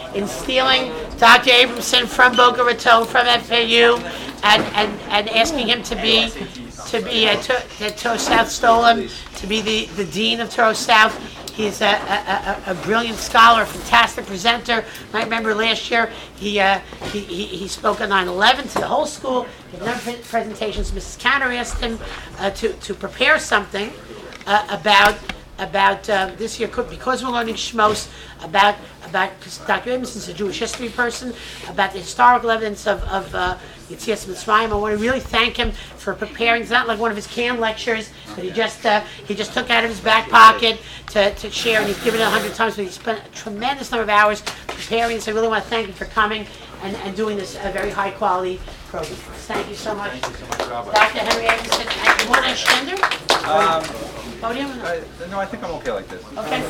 in stealing Dr. Abramson from Boca Raton, from FAU, and asking him to be Touro South stole him to be the dean of Touro South. He's a brilliant scholar, fantastic presenter. I remember last year he spoke on 9/11 to the whole school. He had a number of presentations. Mrs. Cantor asked him to prepare something about this year, because we're learning Shmos, about Dr. Abramson's a Jewish history person, about the historical evidence of Yetzias Mitzrayim. I want to really thank him for preparing. It's not like one of his canned lectures, but he just took out of his back pocket to share, and he's given it 100 times, but he spent a tremendous number of hours preparing. So I really want to thank him for coming and doing this very high quality program. Thank you so much. Thank you so much, Rabbi. Dr. Henry Abramson, you want to extend podium? No, I think I'm okay like this. Okay.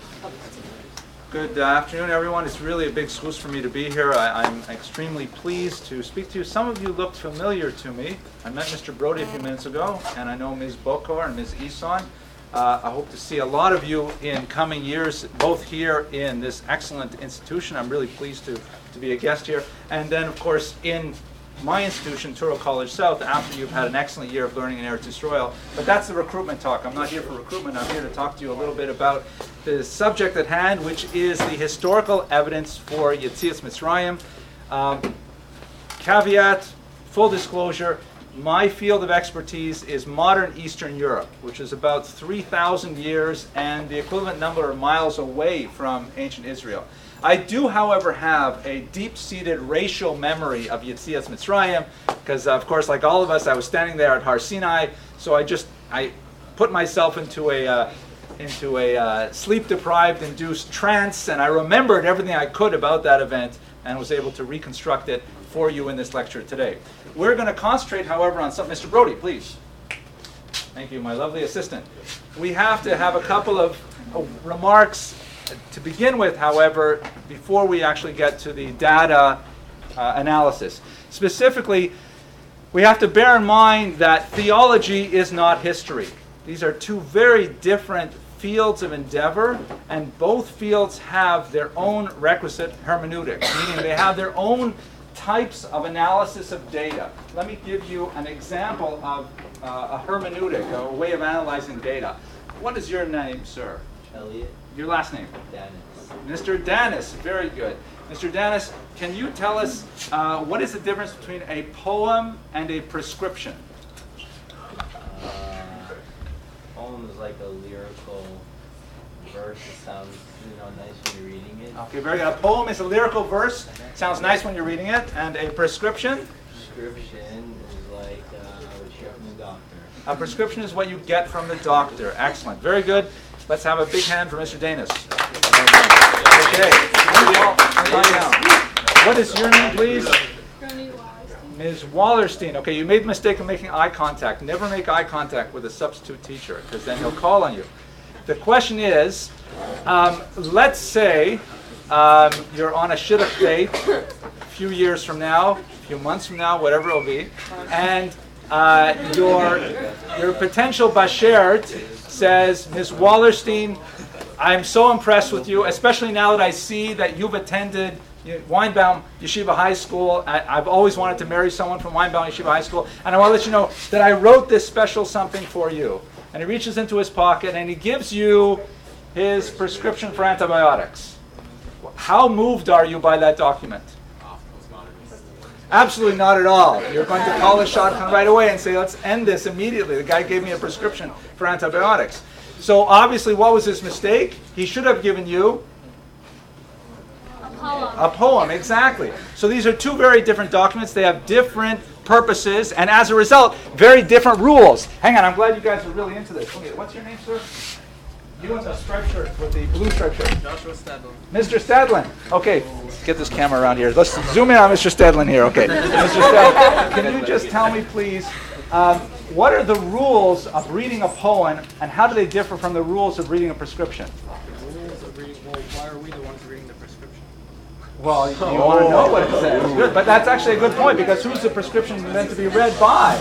Good afternoon, everyone. It's really a big schus for me to be here. I'm extremely pleased to speak to you. Some of you looked familiar to me. I met Mr. Brody a few minutes ago, and I know Ms. Bokor and Ms. Eson. I hope to see a lot of you in coming years, both here in this excellent institution. I'm really pleased to be a guest here. And then, of course, in my institution, Touro College South, after you've had an excellent year of learning in Eretz Yisrael. But that's the recruitment talk. I'm not here for recruitment. I'm here to talk to you a little bit about the subject at hand, which is the historical evidence for Yetzias Mitzrayim. Caveat, full disclosure, my field of expertise is modern Eastern Europe, which is about 3,000 years and the equivalent number of miles away from ancient Israel. I do, however, have a deep-seated racial memory of Yetzias Mitzrayim, because, of course, like all of us, I was standing there at Har Sinai, so I put myself into a sleep-deprived, induced trance, and I remembered everything I could about that event and was able to reconstruct it for you in this lecture today. We're going to concentrate, however, on something. Mr. Brody, please. Thank you, my lovely assistant. We have to have a couple of remarks to begin with, however, before we actually get to the data analysis. Specifically, we have to bear in mind that theology is not history. These are two very different fields of endeavor, and both fields have their own requisite hermeneutics, meaning they have their own types of analysis of data. Let me give you an example of a hermeneutic, a way of analyzing data. What is your name, sir? Elliot. Your last name? Dennis. Mr. Dennis, very good. Mr. Dennis, can you tell us what is the difference between a poem and a prescription? Poem is like a lyrical verse. It sounds, nice when you're reading it. Okay, very good. A poem is a lyrical verse. Sounds nice when you're reading it. And a prescription? Prescription is like what you get from the doctor. A prescription is what you get from the doctor. Excellent. Very good. Let's have a big hand for Mr. Dennis. Okay. What is your name, please? Ms. Wallerstein. Okay, you made the mistake of making eye contact. Never make eye contact with a substitute teacher, because then he'll call on you. The question is, let's say you're on a shidduch date a few years from now, a few months from now, whatever it'll be, and your potential bashert says, Ms. Wallerstein, I'm so impressed with you, especially now that I see that you've attended Weinbaum Yeshiva High School. I've always wanted to marry someone from Weinbaum Yeshiva High School, and I want to let you know that I wrote this special something for you. And he reaches into his pocket and he gives you his prescription for antibiotics. How moved are you by that document? Absolutely not at all. You're going to call a shotgun right away and say, let's end this immediately. The guy gave me a prescription for antibiotics. So obviously, what was his mistake? He should have given you a poem, exactly. So these are two very different documents. They have different purposes, and as a result, very different rules. Hang on, I'm glad you guys are really into this. Okay, what's your name, sir? You in the striped shirt with the blue striped shirt. Joshua Stedlin. Mr. Stedlin. Okay, let's get this camera around here. Let's zoom in on Mr. Stedlin here. Okay, Mr. Stedlin, can you just tell me, please, what are the rules of reading a poem, and how do they differ from the rules of reading a prescription? The rules of reading. Well, why are we the ones reading the prescription? Well, you want to know what it says. Good, but that's actually a good point, because who's the prescription meant to be read by?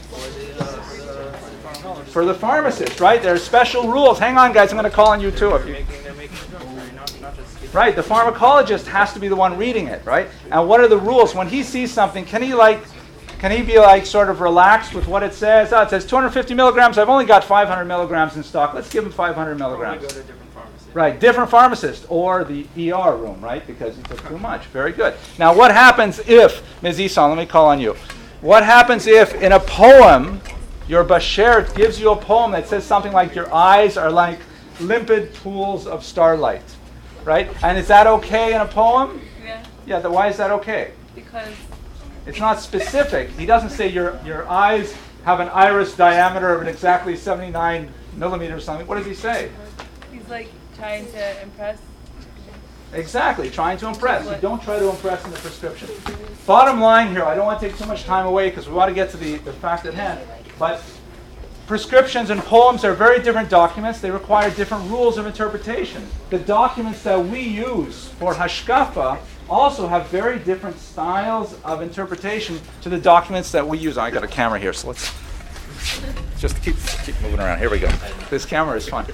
For the pharmacist, right? There are special rules. Hang on, guys. I'm going to call on you too. They're making not just Right, the pharmacologist has to be the one reading it, right? And what are the rules? When he sees something, can he be like sort of relaxed with what it says? Oh, it says 250 milligrams. I've only got 500 milligrams in stock. Let's give him 500 milligrams. Go to a different pharmacy. Right, different pharmacist or the ER room, right? Because he took too much. Very good. Now, what happens if, Ms. Eson, let me call on you. What happens if in a poem, your Bashert gives you a poem that says something like your eyes are like limpid pools of starlight, right? And is that okay in a poem? Yeah. Yeah, why is that okay? Because It's not specific. He doesn't say your eyes have an iris diameter of exactly 79 millimeters or something. What does he say? he's like trying to impress. Exactly, trying to impress. You don't try to impress in the prescription. Bottom line here, I don't want to take too much time away because we want to get to the fact at hand. But prescriptions and poems are very different documents. They require different rules of interpretation. The documents that we use for hashkafa also have very different styles of interpretation to the documents that we use. I got a camera here, so let's just keep moving around. Here we go. This camera is fun.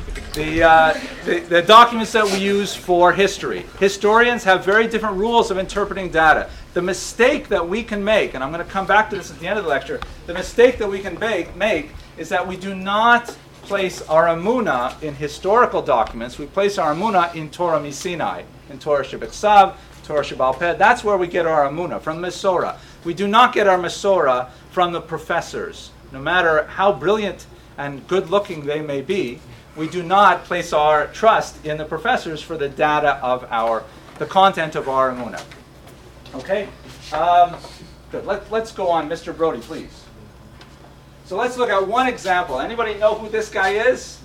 The documents that we use for history. Historians have very different rules of interpreting data. The mistake that we can make, and I'm going to come back to this at the end of the lecture, the mistake that we can make is that we do not place our Amunah in historical documents. We place our Amunah in Torah Misinai, in Torah Shebeksav, Torah Shebal Peh. That's where we get our Amunah, from Mesorah. We do not get our Mesorah from the professors. No matter how brilliant and good-looking they may be, we do not place our trust in the professors for the data of the content of our Amunah. Okay? Good. Let's go on. Mr. Brody, please. So let's look at one example. Anybody know who this guy is?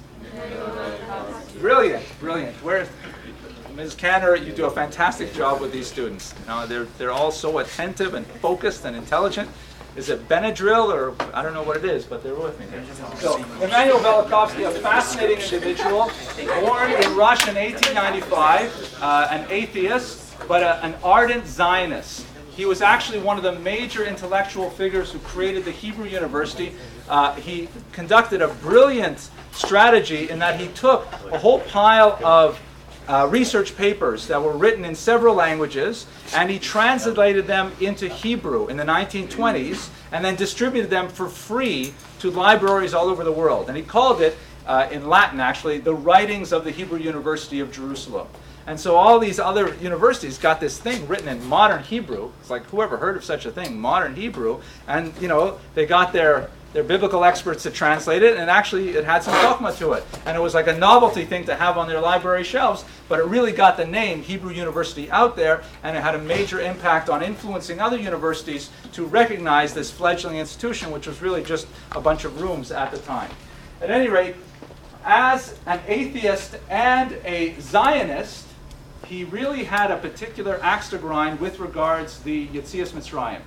Brilliant, brilliant. Ms. Canner, you do a fantastic job with these students. You know, they're all so attentive and focused and intelligent. Is it Benadryl or I don't know what it is, but they're with me here. So, Emmanuel Velikovsky, a fascinating individual, born in Russia in 1895, an atheist, but an ardent Zionist. He was actually one of the major intellectual figures who created the Hebrew University. He conducted a brilliant strategy in that he took a whole pile of research papers that were written in several languages, and he translated them into Hebrew in the 1920s, and then distributed them for free to libraries all over the world. And he called it, in Latin actually, the Writings of the Hebrew University of Jerusalem. And so all these other universities got this thing written in modern Hebrew. It's like, whoever heard of such a thing, modern Hebrew? And, you know, they got their biblical experts to translate it, and actually it had some chokmah to it. And it was like a novelty thing to have on their library shelves, but it really got the name Hebrew University out there, and it had a major impact on influencing other universities to recognize this fledgling institution, which was really just a bunch of rooms at the time. At any rate, as an atheist and a Zionist, he really had a particular axe to grind with regards to the Yetzias Mitzrayim.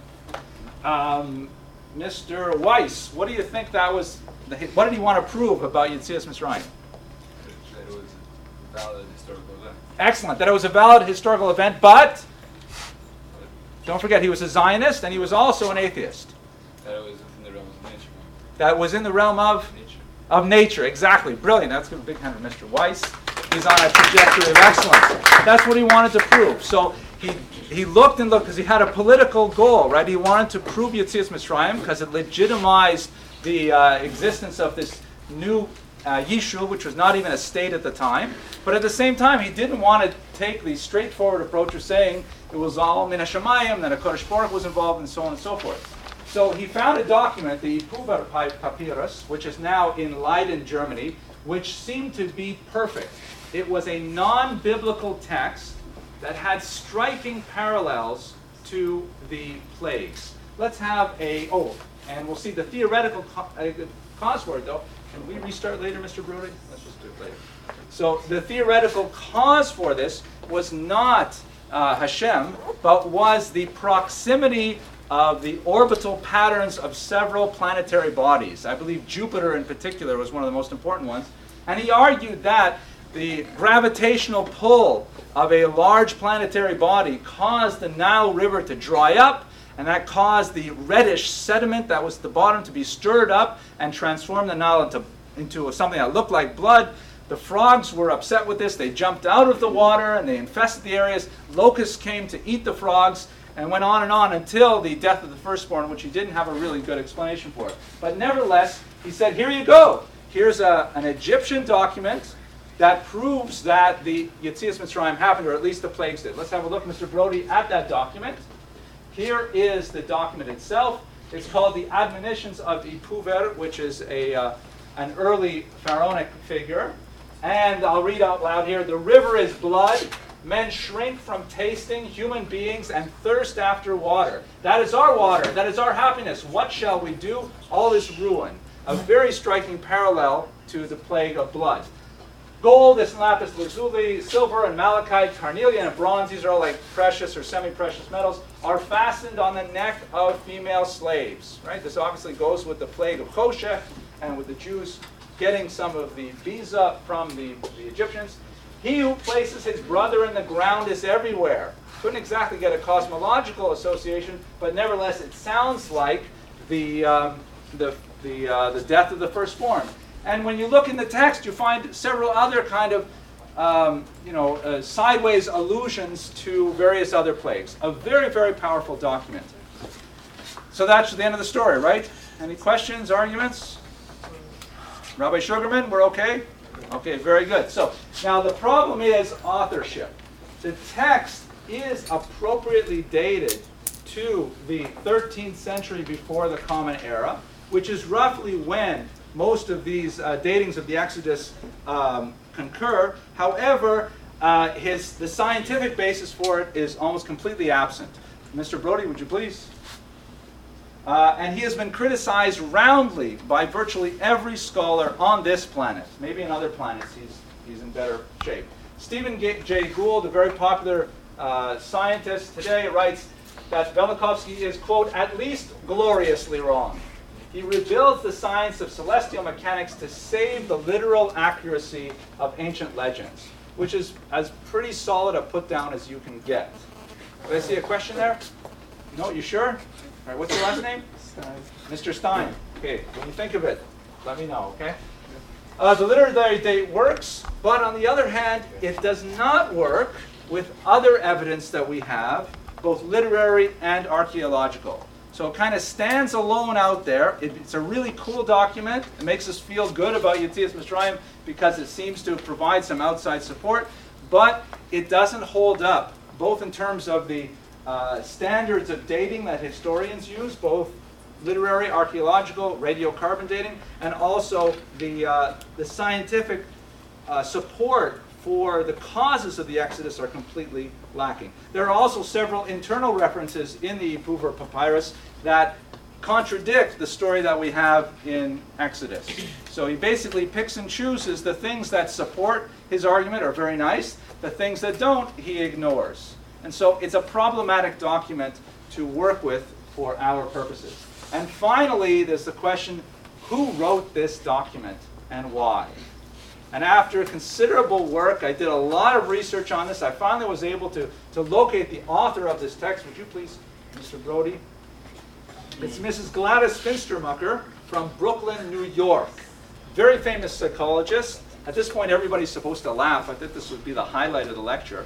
Mr. Weiss, what do you think that was? What did he want to prove about Yetzias Mitzrayim? That it was a valid historical event. Excellent. That it was a valid historical event, but don't forget he was a Zionist and he was also an atheist. That it was in the realm of nature. That was in the realm of Nature. Of nature, exactly. Brilliant. That's a big hand of Mr. Weiss. He's on a trajectory of excellence. That's what he wanted to prove. So he looked and looked because he had a political goal, right? He wanted to prove Yetzias Mitzrayim because it legitimized the existence of this new Yishuv, which was not even a state at the time. But at the same time, he didn't want to take the straightforward approach of saying it was all Min HaShamayim, then a Kodesh Baruch was involved, and so on and so forth. So he found a document, the Puber Papyrus, which is now in Leiden, Germany, which seemed to be perfect. It was a non-biblical text that had striking parallels to the plagues. Let's have and we'll see the theoretical cause for it, though. Can we restart later, Mr. Brody? Let's just do it later. So the theoretical cause for this was not Hashem, but was the proximity of the orbital patterns of several planetary bodies. I believe Jupiter in particular was one of the most important ones. And he argued that the gravitational pull of a large planetary body caused the Nile River to dry up, and that caused the reddish sediment that was at the bottom to be stirred up and transform the Nile into something that looked like blood, The frogs were upset with this. They jumped out of the water and they infested the areas. Locusts came to eat the frogs, and went on until the death of the firstborn, which he didn't have a really good explanation for. But nevertheless, he said, here you go. Here's an Egyptian document that proves that the Yetzias Mitzrayim happened, or at least the plagues did. Let's have a look, Mr. Brody, at that document. Here is the document itself. It's called the Admonitions of Ipuver, which is an early pharaonic figure. And I'll read out loud here. The river is blood. Men shrink from tasting human beings and thirst after water. That is our water. That is our happiness. What shall we do? All is ruin. A very striking parallel to the plague of blood. Gold is lapis lazuli, silver and malachite, carnelian and bronze, these are all like precious or semi-precious metals, are fastened on the neck of female slaves. Right? This obviously goes with the plague of Choshech and with the Jews getting some of the visa from the Egyptians. He who places his brother in the ground is everywhere. Couldn't exactly get a cosmological association, but nevertheless it sounds like the death of the firstborn. And when you look in the text, you find several other kind of sideways allusions to various other plagues. A very, very powerful document. So that's the end of the story, right? Any questions, arguments? Rabbi Sugarman, we're okay? Okay, very good. So now the problem is authorship. The text is appropriately dated to the 13th century before the Common Era, which is roughly when most of these datings of the Exodus concur. However, the scientific basis for it is almost completely absent. Mr. Brody, would you please? And he has been criticized roundly by virtually every scholar on this planet. Maybe in other planets he's in better shape. Stephen Jay Gould, a very popular scientist today, writes that Velikovsky is, quote, at least gloriously wrong. He rebuilds the science of celestial mechanics to save the literal accuracy of ancient legends, which is as pretty solid a put down as you can get. Did I see a question there? No, you sure? All right, what's your last name? Stein. Mr. Stein. Okay, when you think of it, let me know, okay? The literary date works, but on the other hand, it does not work with other evidence that we have, both literary and archaeological. So it kind of stands alone out there. It's a really cool document. It makes us feel good about Yetzias Mitzrayim because it seems to provide some outside support, but it doesn't hold up, both in terms of the standards of dating that historians use, both literary, archaeological, radiocarbon dating, and also the scientific support for the causes of the Exodus are completely lacking. There are also several internal references in the Ipuver papyrus that contradict the story that we have in Exodus. So he basically picks and chooses. The things that support his argument are very nice. The things that don't, he ignores. And so it's a problematic document to work with for our purposes. And finally, there's the question, who wrote this document and why? And after considerable work, I did a lot of research on this. I finally was able to locate the author of this text. Would you please, Mr. Brody? It's Mrs. Gladys Finstermucker from Brooklyn, New York. Very famous psychologist. At this point, everybody's supposed to laugh. I think this would be the highlight of the lecture.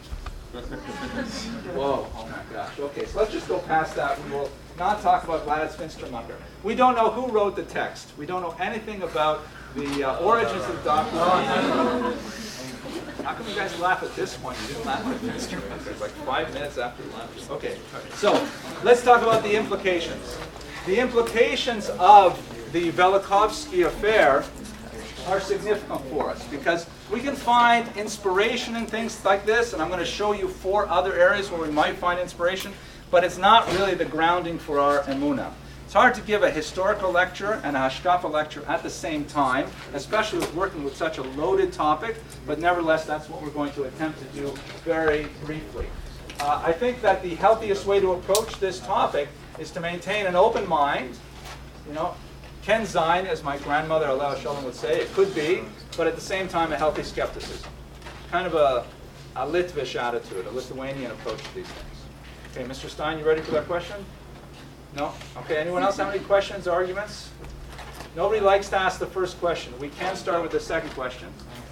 Whoa, oh my gosh. Okay, so let's just go past that. We will not talk about Gladys Finstermucker. We don't know who wrote the text. We don't know anything about the origins of the document. How come you guys laugh at this point? You didn't laugh at Finstermucker. It's like 5 minutes after lunch. Okay, so let's talk about the implications. The implications of the Velikovsky affair are significant for us because we can find inspiration in things like this, and I'm going to show you 4 other areas where we might find inspiration, but it's not really the grounding for our emunah. It's hard to give a historical lecture and a hashkafa lecture at the same time, especially with working with such a loaded topic, but nevertheless, that's what we're going to attempt to do very briefly. I think that the healthiest way to approach this topic is to maintain an open mind, Ken Zine, as my grandmother Alea Shalom would say, it could be, but at the same time a healthy skepticism. Kind of a Litvish attitude, a Lithuanian approach to these things. Okay, Mr. Stein, you ready for that question? No? Okay, anyone else have any questions or arguments? Nobody likes to ask the first question. We can start with the second question.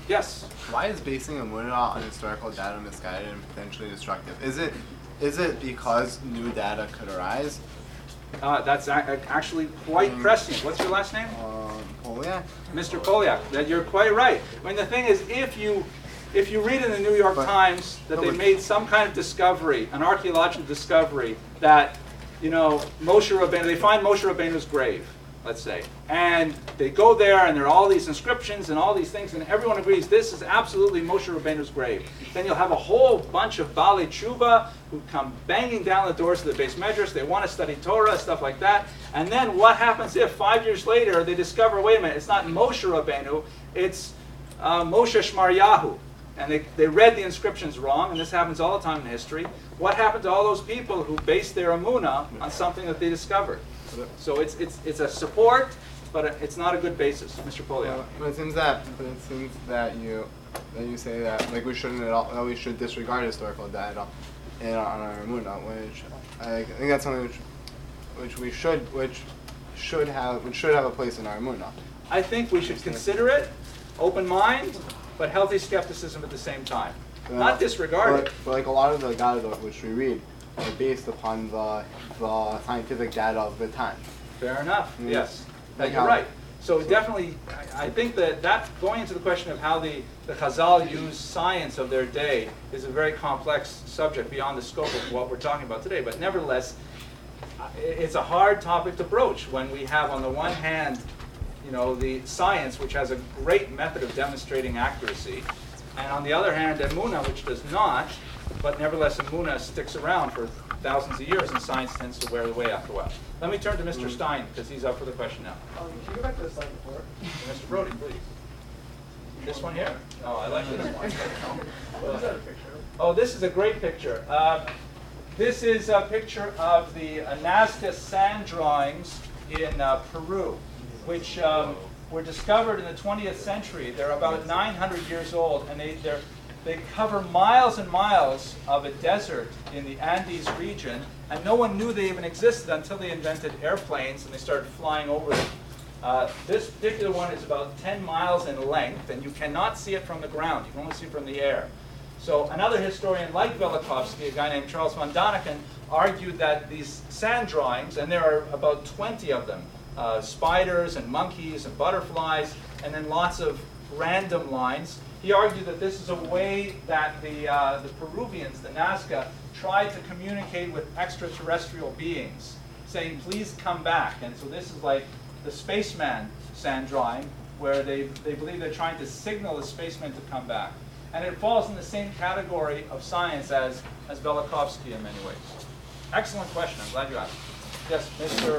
Yes. Why is basing Amunah on historical data misguided and potentially destructive? Is it because new data could arise? That's actually quite prescient. What's your last name? Polyak? Mr. Polyak. That you're quite right. I mean, the thing is, if you read in the New York Times that they made some kind of discovery, an archaeological discovery, that, you know, Moshe Rabbeinu, they find Moshe Rabbeinu's grave, let's say, and they go there and there are all these inscriptions and all these things, and everyone agrees this is absolutely Moshe Rabbeinu's grave. Then you'll have a whole bunch of Baalei Tshuva who come banging down the doors of the Beis Medrash. They want to study Torah, stuff like that. And then what happens if 5 years later they discover, wait a minute, it's not Moshe Rabbeinu, it's Moshe Shmaryahu. And they read the inscriptions wrong, and this happens all the time in history. What happened to all those people who based their emunah on something that they discovered? So it's a support, but it's not a good basis, Mr. Polyak. But it seems that you say that like we shouldn't at all, that we should disregard historical data on our emunah, which I think that's something which should have a place in our emunah. I think we should consider it, open mind, but healthy skepticism at the same time. Not disregard it. But like a lot of the data which we read are based upon the scientific data of the time. Fair enough. Yes, Like you're how- right. So definitely, I think that going into the question of how the Chazal used science of their day is a very complex subject beyond the scope of what we're talking about today. But nevertheless, it's a hard topic to broach when we have on the one hand, you know, the science, which has a great method of demonstrating accuracy, and on the other hand, emunah, which does not, but nevertheless, emunah sticks around for thousands of years, and science tends to wear away after a while. Let me turn to Mr. Stein, because he's up for the question now. Can you go back to the slide before? Mr. Brody, please. This one here? Oh, I like this one. What is that a picture of? Oh, this is a great picture. This is a picture of the Nazca sand drawings in Peru, which were discovered in the 20th century. They're about 900 years old, and they cover miles and miles of a desert in the Andes region, and no one knew they even existed until they invented airplanes and they started flying over them. This particular one is about 10 miles in length, and you cannot see it from the ground. You can only see it from the air. So another historian like Velikovsky, a guy named Charles von Daniken, argued that these sand drawings, and there are about 20 of them, spiders and monkeys and butterflies, and then lots of random lines. He argued that this is a way that the Peruvians, the Nazca, tried to communicate with extraterrestrial beings, saying, please come back. And so this is like the spaceman sand drawing, where they believe they're trying to signal the spaceman to come back. And it falls in the same category of science as Velikovsky in many ways. Excellent question. I'm glad you asked. Yes, Mr.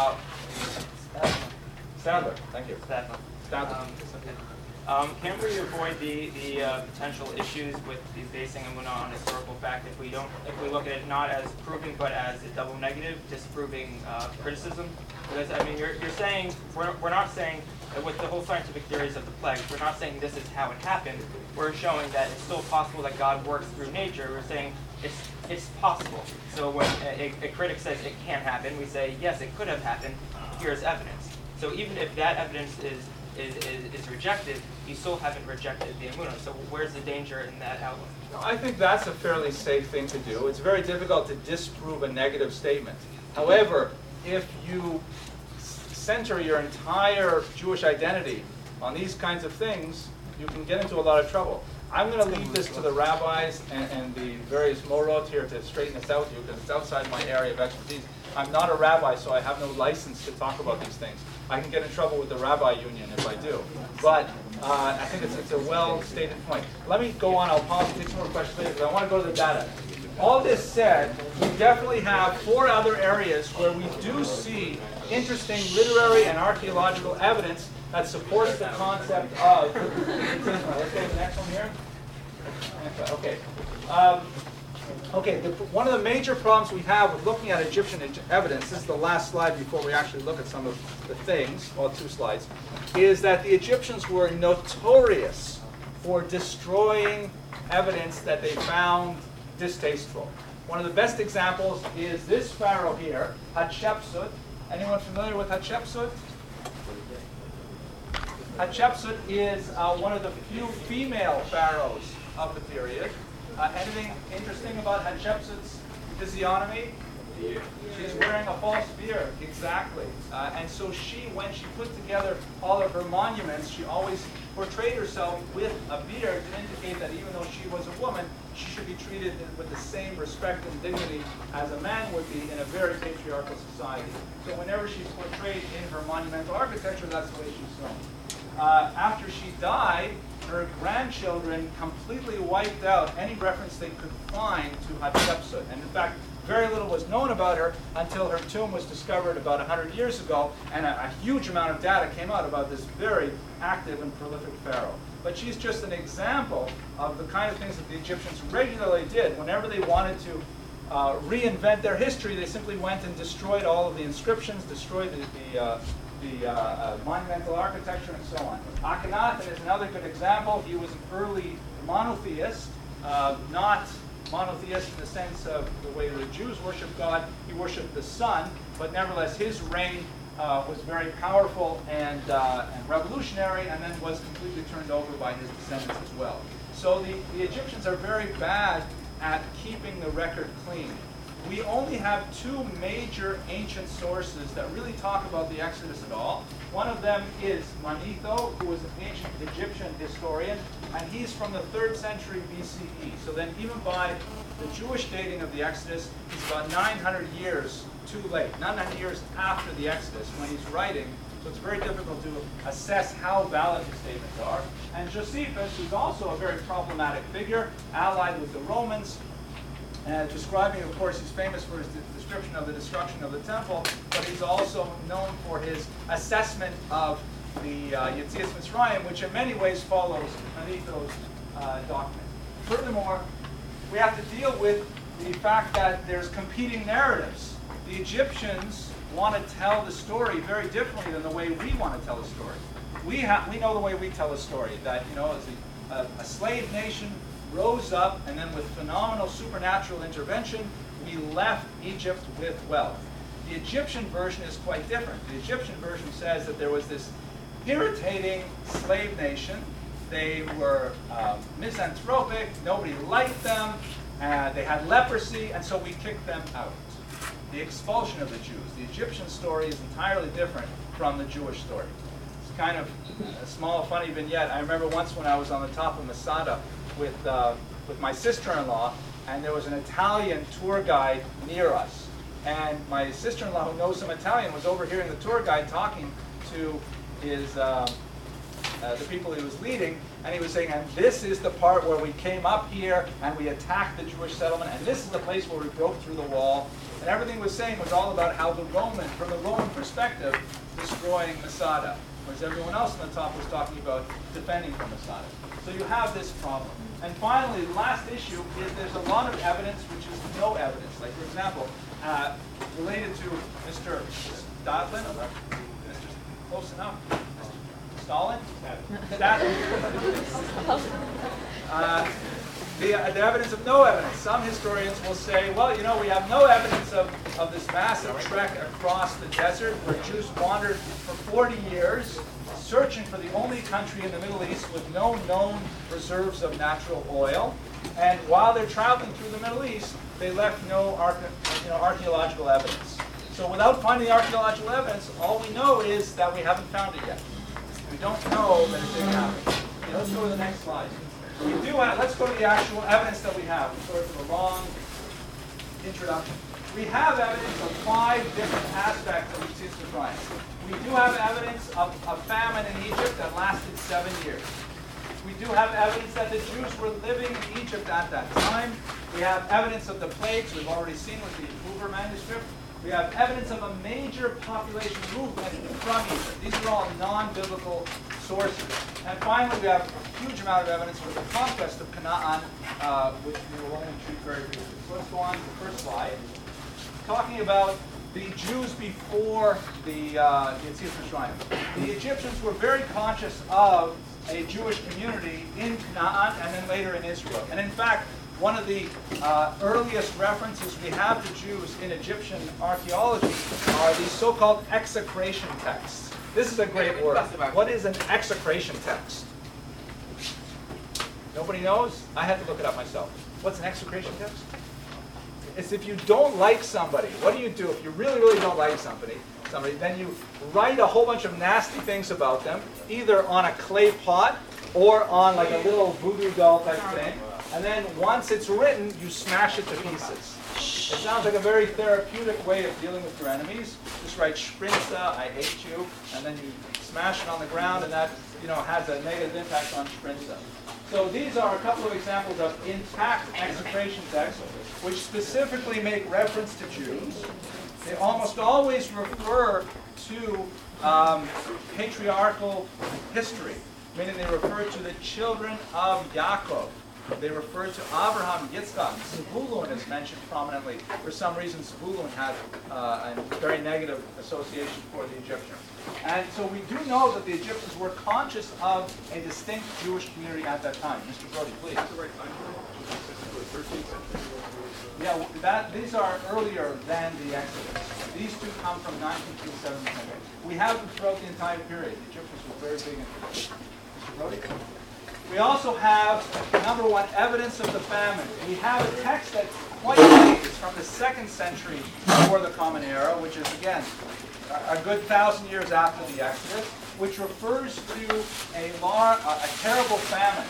Stadler. Thank you. Stadler. Can't we avoid the potential issues with the basing emunah on historical fact if we look at it not as proving but as a double negative, disproving criticism? Because I mean, you're saying we're not saying that with the whole scientific theories of the plagues, we're not saying this is how it happened. We're showing that it's still possible that God works through nature. We're saying it's possible. So when a critic says it can't happen, we say yes, it could have happened. Here's evidence. So even if that evidence is rejected, you still haven't rejected the emunah. So where's the danger in that outlook? I think that's a fairly safe thing to do. It's very difficult to disprove a negative statement. However, if you center your entire Jewish identity on these kinds of things, you can get into a lot of trouble. I'm going to leave this to the rabbis and the various morot here to straighten this out for you, because it's outside my area of expertise. I'm not a rabbi, so I have no license to talk about these things. I can get in trouble with the rabbi union if I do. But I think it's a well-stated point. Let me go on. I'll pause and take some more questions later, because I want to go to the data. All this said, we definitely have 4 other areas where we do see interesting literary and archaeological evidence that supports the concept of... Let's go to the next one here. Okay. One of the major problems we have with looking at Egyptian evidence, this is the last slide before we actually look at some of the things, well, 2 slides, is that the Egyptians were notorious for destroying evidence that they found distasteful. One of the best examples is this pharaoh here, Hatshepsut. Anyone familiar with Hatshepsut? Hatshepsut is one of the few female pharaohs of the period. Anything interesting about Hatshepsut's physiognomy? She's wearing a false beard, exactly. And so when she put together all of her monuments, she always portrayed herself with a beard to indicate that even though she was a woman, she should be treated with the same respect and dignity as a man would be in a very patriarchal society. So whenever she's portrayed in her monumental architecture, that's the way she's shown. After she died, her grandchildren completely wiped out any reference they could find to Hatshepsut. And in fact, very little was known about her until her tomb was discovered about 100 years ago, and a huge amount of data came out about this very active and prolific pharaoh. But she's just an example of the kind of things that the Egyptians regularly did. Whenever they wanted to reinvent their history, they simply went and destroyed all of the inscriptions, destroyed the monumental architecture, and so on. Akhenaten is another good example. He was an early monotheist, not monotheist in the sense of the way the Jews worship God. He worshipped the sun, but nevertheless his reign was very powerful and revolutionary, and then was completely turned over by his descendants as well. So the Egyptians are very bad at keeping the record clean. We only have two major ancient sources that really talk about the Exodus at all. One of them is Manetho, who was an ancient Egyptian historian, and he's from the 3rd century BCE. So then even by the Jewish dating of the Exodus, he's about 900 years too late, 900 years after the Exodus when he's writing. So it's very difficult to assess how valid his statements are. And Josephus, who's also a very problematic figure, allied with the Romans, describing, of course, he's famous for his description of the destruction of the temple, but he's also known for his assessment of the Yetzias Mitzrayim, which in many ways follows Manetho's document. Furthermore, we have to deal with the fact that there's competing narratives. The Egyptians want to tell the story very differently than the way we want to tell a story. We know the way we tell a story, that, you know, as a slave nation rose up, and then with phenomenal supernatural intervention, we left Egypt with wealth. The Egyptian version is quite different. The Egyptian version says that there was this irritating slave nation. They were misanthropic, nobody liked them, they had leprosy, and so we kicked them out. The expulsion of the Jews. The Egyptian story is entirely different from the Jewish story. It's kind of a small, funny vignette. I remember once when I was on the top of Masada with my sister-in-law, and there was an Italian tour guide near us. And my sister-in-law, who knows some Italian, was overhearing the tour guide talking to his the people he was leading, and he was saying, and this is the part where we came up here and we attacked the Jewish settlement, and this is the place where we broke through the wall. And everything was saying was all about how the Roman, from the Roman perspective, destroying Masada, whereas everyone else on the top was talking about defending from Masada. So you have this problem. And finally, the last issue is there's a lot of evidence which is no evidence. Like, for example, related to Mr. Stadlin, Mr. Close enough, Mr. Stalin? Stadlin. The evidence of no evidence. Some historians will say, well, you know, we have no evidence of this massive trek across the desert where Jews wandered for 40 years, searching for the only country in the Middle East with no known reserves of natural oil. And while they're traveling through the Middle East, they left no archaeological evidence. So without finding the archaeological evidence, all we know is that we haven't found it yet. We don't know that it didn't happen. Okay, let's go to the next slide. We do have, let's go to the actual evidence that we have. Sort of a long introduction. We have evidence of 5 different aspects of Yetzias Mitzrayim. We do have evidence of a famine in Egypt that lasted 7 years. We do have evidence that the Jews were living in Egypt at that time. We have evidence of the plagues we've already seen with the Hoover manuscript. We have evidence of a major population movement from Egypt. These are all non-biblical sources. And finally, we have a huge amount of evidence for the conquest of Canaan, which we will only treat very briefly. So let's go on to the first slide. Talking about the Jews before the Yetzias Mitzrayim. The Egyptians were very conscious of a Jewish community in Canaan and then later in Israel. And in fact, one of the earliest references we have to Jews in Egyptian archaeology are these so-called execration texts. This is a great word. What is an execration text? Nobody knows? I had to look it up myself. What's an execration text? It's if you don't like somebody. What do you do if you really, really don't like somebody? Then you write a whole bunch of nasty things about them, either on a clay pot or on like a little voodoo doll type thing. And then once it's written, you smash it to pieces. It sounds like a very therapeutic way of dealing with your enemies. Just write Sprinza, I hate you, and then you smash it on the ground, and that has a negative impact on Sprinza. So these are a couple of examples of intact execration texts, which specifically make reference to Jews. They almost always refer to patriarchal history, meaning they refer to the children of Yaakov. They refer to Abraham, Yitzchak. Zebulun is mentioned prominently. For some reason, Zebulun had a very negative association for the Egyptians. And so we do know that the Egyptians were conscious of a distinct Jewish community at that time. Mr. Brody, please. Yeah, these are earlier than the Exodus. These two come from 19th to 17th century. We have them throughout the entire period. The Egyptians were very big into this. Mr. Brody? We also have, number one, evidence of the famine. We have a text that's quite late. It's from the 2nd century before the Common Era, which is, again, a good 1,000 years after the Exodus, which refers to a terrible famine.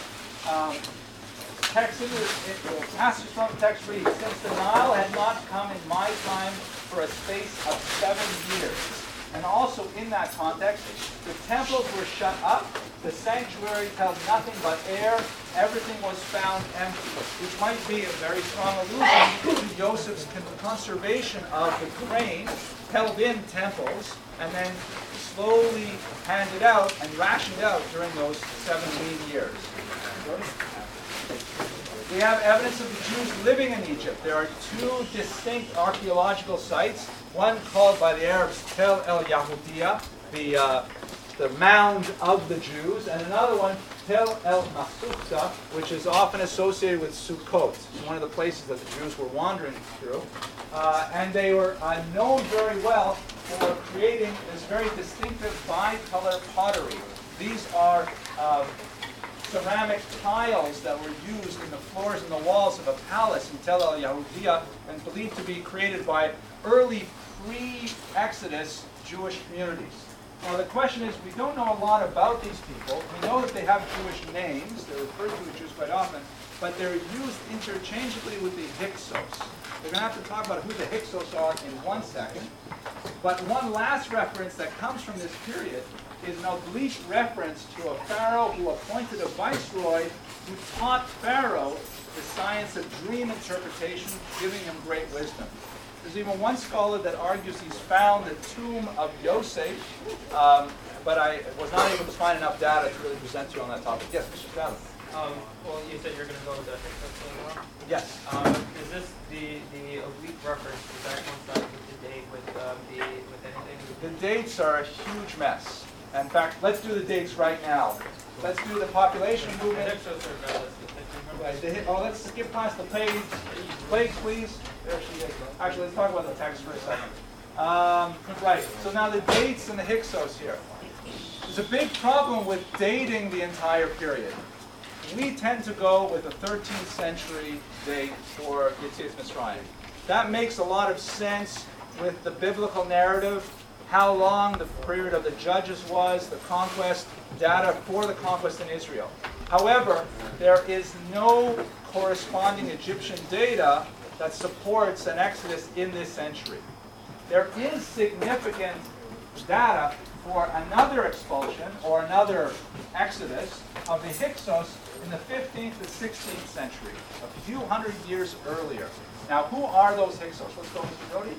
Passage from the text reads, "Since the Nile had not come in my time for a space of 7 years." And also in that context, the temples were shut up, the sanctuary held nothing but air, everything was found empty, which might be a very strong allusion to Joseph's conservation of the grain held in temples and then slowly handed out and rationed out during those 7 lean years. We have evidence of the Jews living in Egypt. There are 2 distinct archaeological sites, one called by the Arabs Tel El Yahudiya, the mound of the Jews, and another one, Tel El Masukta, which is often associated with Sukkot. It's one of the places that the Jews were wandering through. And they were known very well for creating this very distinctive bicolor pottery. These are ceramic tiles that were used in the floors and the walls of a palace in Tel El Yahudiya and believed to be created by early pre-Exodus Jewish communities. Now the question is, we don't know a lot about these people. We know that they have Jewish names. They're referred to as Jews quite often, but they're used interchangeably with the Hyksos. We're going to have to talk about who the Hyksos are in 1 second. But one last reference that comes from this period is an oblique reference to a pharaoh who appointed a viceroy who taught Pharaoh the science of dream interpretation, giving him great wisdom. There's even one scholar that argues he's found the tomb of Yosef, but I was not able to find enough data to really present to you on that topic. Yes, Mr. Fallon. Well, you said you're going to go with the Hyksos as well? Yes. Is this the oblique reference? Does that coincide with the date with anything? The dates are a huge mess. In fact, let's do the dates right now. Let's do the population movement. Hyksos are valid. Let's skip past the page. Plague, please. There she is. Actually, let's talk about the text for a second. Right. So now the dates and the Hyksos here. There's a big problem with dating the entire period. We tend to go with a 13th century date for Yetzias Mitzrayim. That makes a lot of sense with the biblical narrative, how long the period of the judges was, the conquest, data for the conquest in Israel. However, there is no corresponding Egyptian data that supports an Exodus in this century. There is significant data for another expulsion or another Exodus of the Hyksos in the 15th to 16th century, a few hundred years earlier. Now, who are those Hyksos? Let's go, Mr. Brody.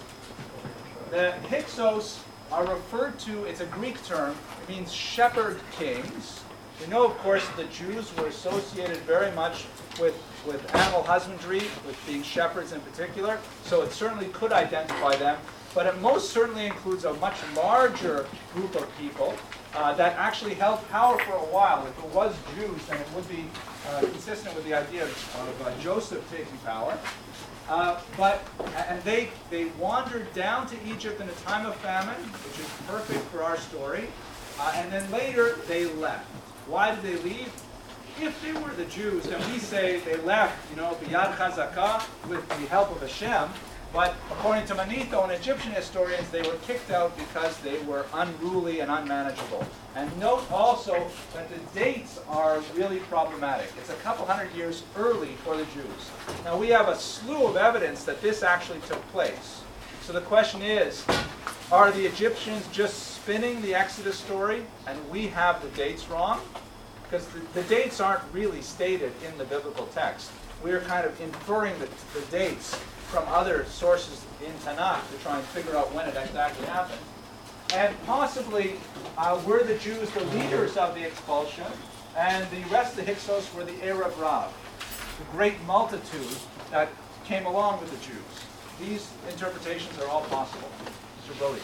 The Hyksos are referred to, it's a Greek term, it means shepherd kings. We know, of course, that the Jews were associated very much with animal husbandry, with being shepherds in particular, so it certainly could identify them, but it most certainly includes a much larger group of people that actually held power for a while. If it was Jews, then it would be consistent with the idea of Joseph taking power. And they wandered down to Egypt in a time of famine, which is perfect for our story. And then later they left. Why did they leave? If they were the Jews, then we say they left, biyad chazakah, with the help of Hashem. But according to Manetho and Egyptian historians, they were kicked out because they were unruly and unmanageable. And note also that the dates are really problematic. It's a couple hundred years early for the Jews. Now we have a slew of evidence that this actually took place. So the question is, are the Egyptians just spinning the Exodus story and we have the dates wrong? Because the dates aren't really stated in the biblical text. We're kind of inferring the dates from other sources in Tanakh to try and figure out when it exactly happened. And possibly were the Jews the leaders of the expulsion, and the rest of the Hyksos were the Erev Rav, the great multitude that came along with the Jews. These interpretations are all possible. Mr. Brody.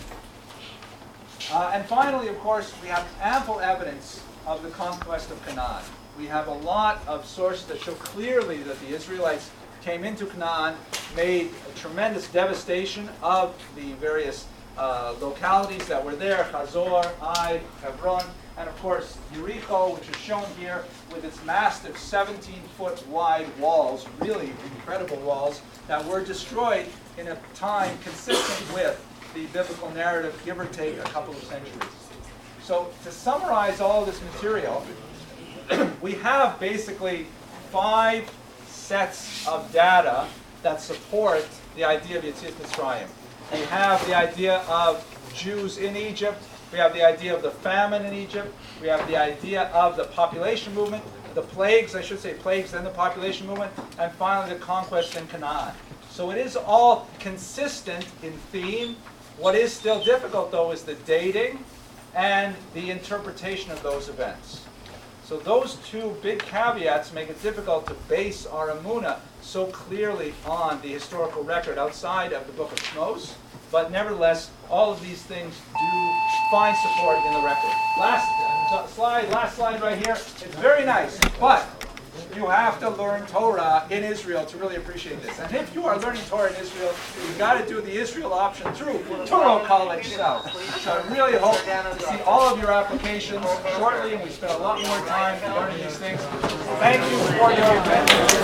And finally, of course, we have ample evidence of the conquest of Canaan. We have a lot of sources that show clearly that the Israelites came into Canaan, made a tremendous devastation of the various localities that were there, Hazor, Ai, Hebron, and of course Jericho, which is shown here with its massive 17-foot wide walls, really incredible walls, that were destroyed in a time consistent with the biblical narrative, give or take a couple of centuries. So to summarize all of this material, we have basically 5 sets of data that support the idea of Yetzias Mitzrayim. We have the idea of Jews in Egypt. We have the idea of the famine in Egypt. We have the idea of the population movement, the plagues, I should say plagues, then the population movement, and finally the conquest in Canaan. So it is all consistent in theme. What is still difficult, though, is the dating and the interpretation of those events. So those 2 big caveats make it difficult to base our emunah so clearly on the historical record outside of the book of Shmos, but nevertheless, all of these things do find support in the record. Last slide right here. It's very nice, but you have to learn Torah in Israel to really appreciate this. And if you are learning Torah in Israel, you've got to do the Israel option through Torah College South. So I really hope to see all of your applications shortly, and we spent a lot more time learning these things. Thank you for your attention.